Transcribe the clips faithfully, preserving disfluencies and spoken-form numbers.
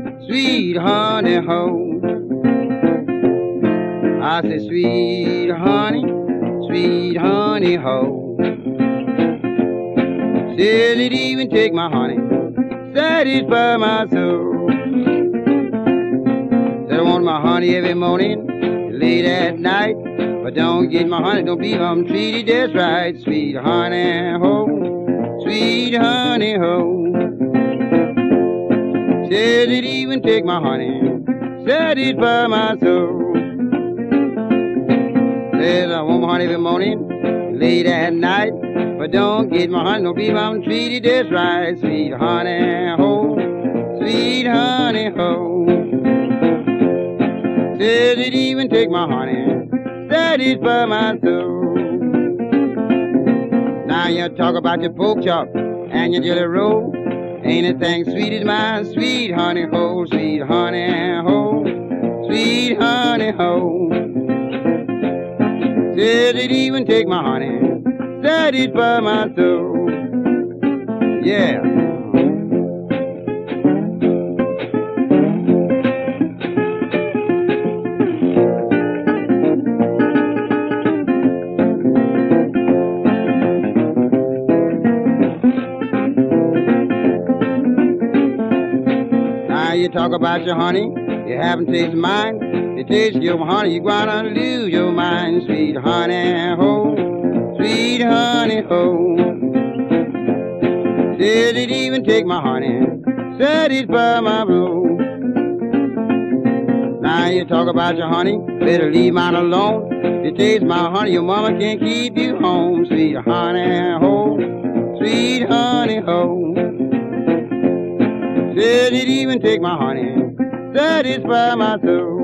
sweet honey ho. I said, sweet honey, sweet honey ho. Said it even take my honey, satisfy my soul. Said I want my honey every morning, late at night. But don't get my honey, don't be I'm treated just right. Sweet honey ho, sweet honey ho. Said it even take my honey, satisfy my soul. Said I want my honey every morning, late at night. But don't get my honey, don't be I'm treated just right. Sweet honey ho, sweet honey ho. Said it even take my honey, satisfy my soul. Now you talk about your pork chop and your jelly roll. Ain't anything sweet as my sweet honey ho, sweet honey ho, sweet honey ho. Said it even take my honey, satisfy my soul. Yeah. Now you talk about your honey, you haven't tasted mine. You taste your honey, you're gonna lose your mind. Sweet honey ho, sweet honey ho. Said it even take my honey, satisfy my blow. Now you talk about your honey, better leave mine alone. You taste my honey, your mama can't keep you home. Sweet honey ho, sweet honey ho. Said it even take my honey, satisfy my soul.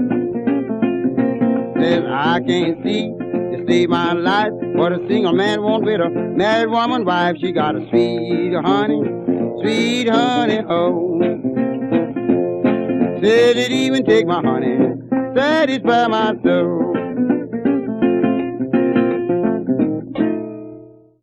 Says I can't see to save my life. What a single man won't with a married woman wife. She got a sweet honey, sweet honey ho. Said it even take my honey, satisfy my soul.